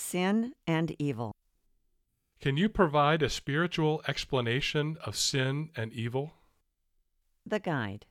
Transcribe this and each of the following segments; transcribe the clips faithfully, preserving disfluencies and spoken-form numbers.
Sin and Evil. Can you provide a spiritual explanation of sin and evil? The Guide.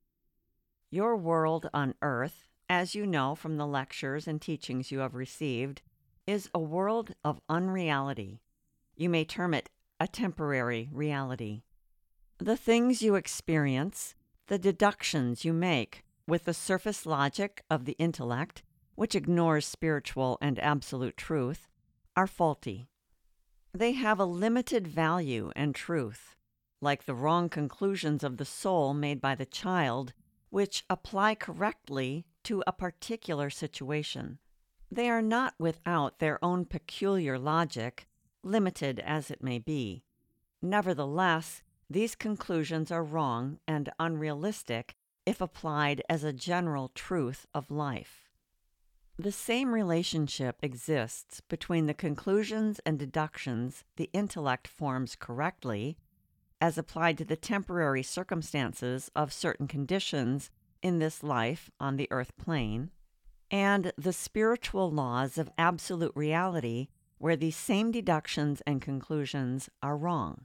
Your world on earth, as you know from the lectures and teachings you have received, is a world of unreality. You may term it a temporary reality. The things you experience, the deductions you make with the surface logic of the intellect, which ignores spiritual and absolute truth, are faulty. They have a limited value and truth, like the wrong conclusions of the soul made by the child, which apply correctly to a particular situation. They are not without their own peculiar logic, limited as it may be. Nevertheless, these conclusions are wrong and unrealistic if applied as a general truth of life. The same relationship exists between the conclusions and deductions the intellect forms correctly, as applied to the temporary circumstances of certain conditions in this life on the earth plane, and the spiritual laws of absolute reality where these same deductions and conclusions are wrong.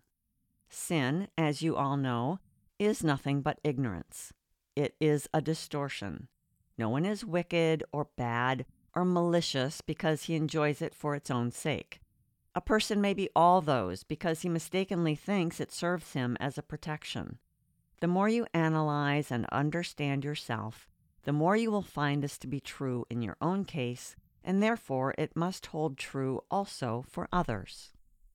Sin, as you all know, is nothing but ignorance. It is a distortion. No one is wicked or bad or malicious because he enjoys it for its own sake. A person may be all those because he mistakenly thinks it serves him as a protection. The more you analyze and understand yourself, the more you will find this to be true in your own case, and therefore it must hold true also for others.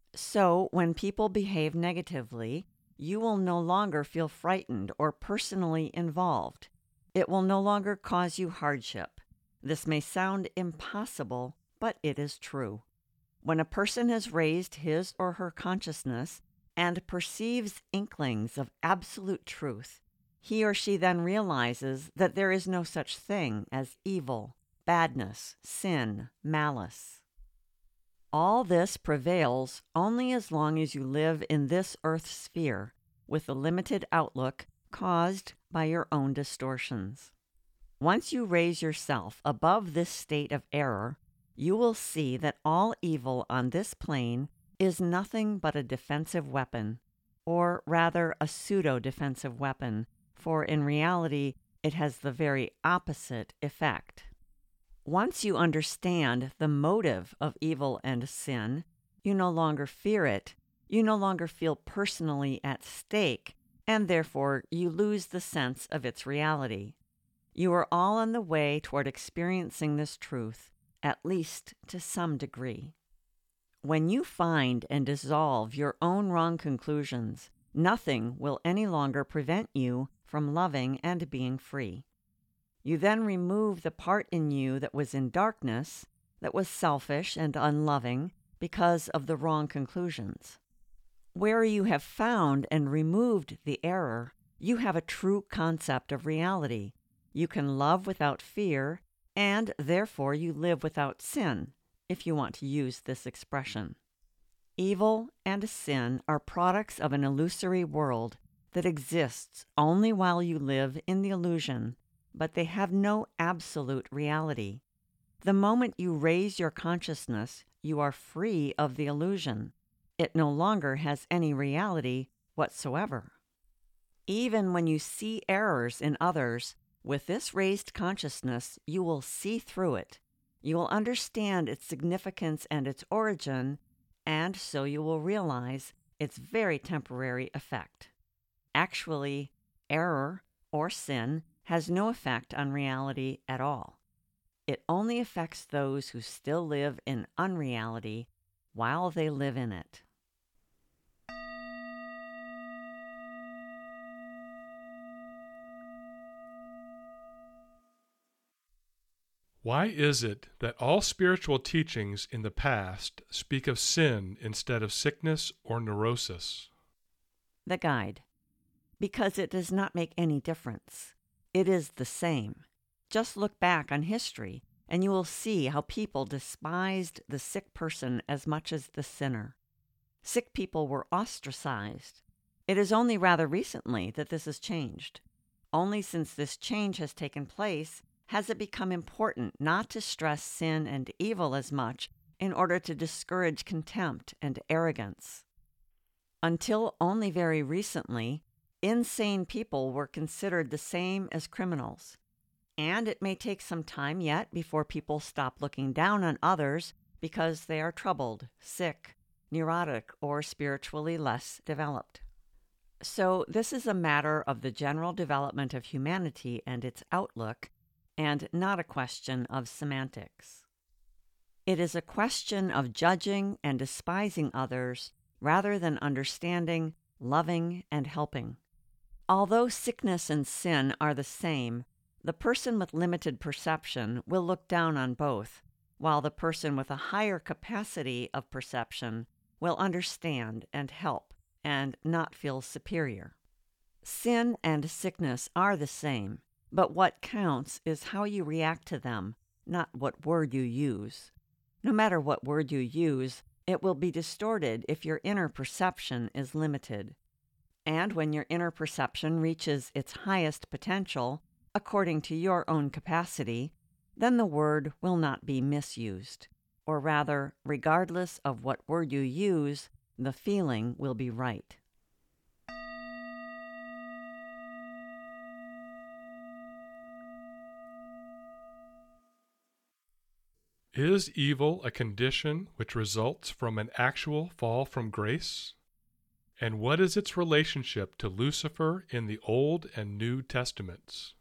So, when people behave negatively, you will no longer feel frightened or personally involved. It will no longer cause you hardship. This may sound impossible, but it is true. When a person has raised his or her consciousness and perceives inklings of absolute truth, he or she then realizes that there is no such thing as evil, badness, sin, malice. All this prevails only as long as you live in this earth sphere with a limited outlook caused by your own distortions. Once you raise yourself above this state of error, you will see that all evil on this plane is nothing but a defensive weapon, or rather a pseudo-defensive weapon, for in reality it has the very opposite effect. Once you understand the motive of evil and sin, you no longer fear it, you no longer feel personally at stake, and therefore you lose the sense of its reality. You are all on the way toward experiencing this truth, at least to some degree. When you find and dissolve your own wrong conclusions, nothing will any longer prevent you from loving and being free. You then remove the part in you that was in darkness, that was selfish and unloving because of the wrong conclusions. Where you have found and removed the error, you have a true concept of reality. You can love without fear, and therefore you live without sin, if you want to use this expression. Evil and sin are products of an illusory world that exists only while you live in the illusion, but they have no absolute reality. The moment you raise your consciousness, you are free of the illusion. It no longer has any reality whatsoever. Even when you see errors in others, with this raised consciousness, you will see through it. You will understand its significance and its origin, and so you will realize its very temporary effect. Actually, error or sin has no effect on reality at all. It only affects those who still live in unreality while they live in it. Why is it that all spiritual teachings in the past speak of sin instead of sickness or neurosis? The Guide. Because it does not make any difference. It is the same. Just look back on history, and you will see how people despised the sick person as much as the sinner. Sick people were ostracized. It is only rather recently that this has changed. Only since this change has taken place has it become important not to stress sin and evil as much in order to discourage contempt and arrogance. Until only very recently, insane people were considered the same as criminals, and it may take some time yet before people stop looking down on others because they are troubled, sick, neurotic, or spiritually less developed. So this is a matter of the general development of humanity and its outlook, and not a question of semantics. It is a question of judging and despising others rather than understanding, loving, and helping. Although sickness and sin are the same, the person with limited perception will look down on both, while the person with a higher capacity of perception will understand and help and not feel superior. Sin and sickness are the same, but what counts is how you react to them, not what word you use. No matter what word you use, it will be distorted if your inner perception is limited. And when your inner perception reaches its highest potential, according to your own capacity, then the word will not be misused. Or rather, regardless of what word you use, the feeling will be right. Is evil a condition which results from an actual fall from grace? And what is its relationship to Lucifer in the Old and New Testaments?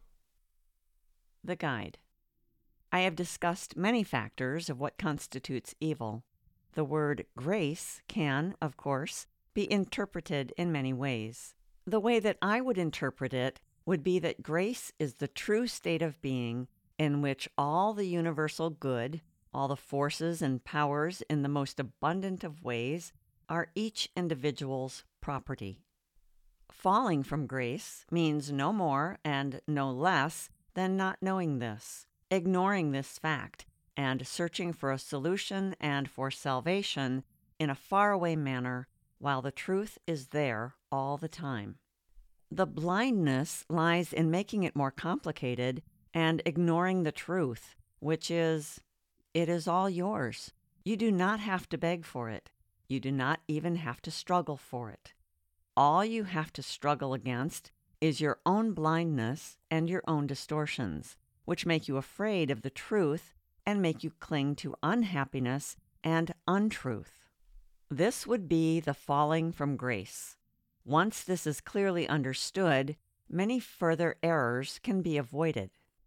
The Guide. I have discussed many factors of what constitutes evil. The word grace can, of course, be interpreted in many ways. The way that I would interpret it would be that grace is the true state of being in which all the universal good, all the forces and powers in the most abundant of ways, are each individual's property. Falling from grace means no more and no less than not knowing this, ignoring this fact, and searching for a solution and for salvation in a faraway manner while the truth is there all the time. The blindness lies in making it more complicated and ignoring the truth, which is, it is all yours. You do not have to beg for it. You do not even have to struggle for it. All you have to struggle against is your own blindness and your own distortions, which make you afraid of the truth and make you cling to unhappiness and untruth. This would be the falling from grace. Once this is clearly understood, many further errors can be avoided.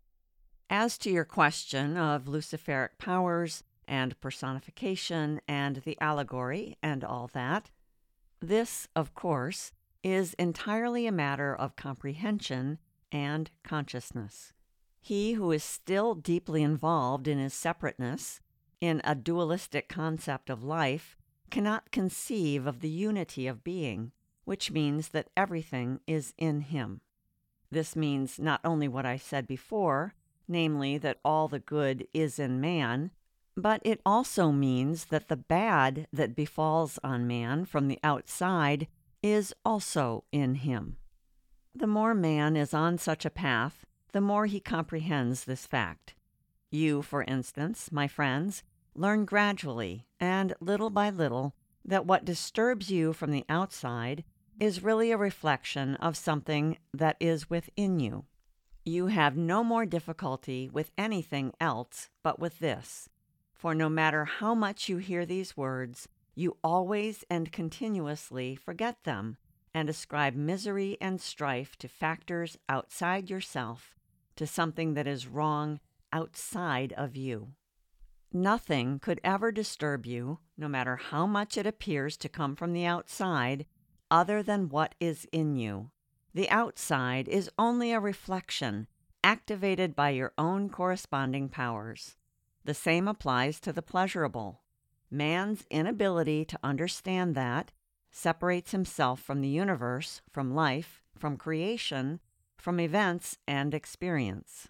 As to your question of Luciferic powers and personification and the allegory and all that, this, of course, is entirely a matter of comprehension and consciousness. He who is still deeply involved in his separateness, in a dualistic concept of life, cannot conceive of the unity of being, which means that everything is in him. This means not only what I said before, namely that all the good is in man, but it also means that the bad that befalls on man from the outside is also in him. The more man is on such a path, the more he comprehends this fact. You, for instance, my friends, learn gradually and little by little that what disturbs you from the outside is really a reflection of something that is within you. You have no more difficulty with anything else but with this, for no matter how much you hear these words, you always and continuously forget them and ascribe misery and strife to factors outside yourself, to something that is wrong outside of you. Nothing could ever disturb you, no matter how much it appears to come from the outside, other than what is in you. The outside is only a reflection, activated by your own corresponding powers. The same applies to the pleasurable. Man's inability to understand that separates himself from the universe, from life, from creation, from events and experience.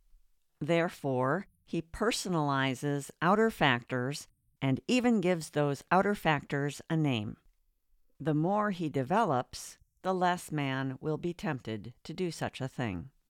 Therefore, he personalizes outer factors and even gives those outer factors a name. The more he develops, the less man will be tempted to do such a thing.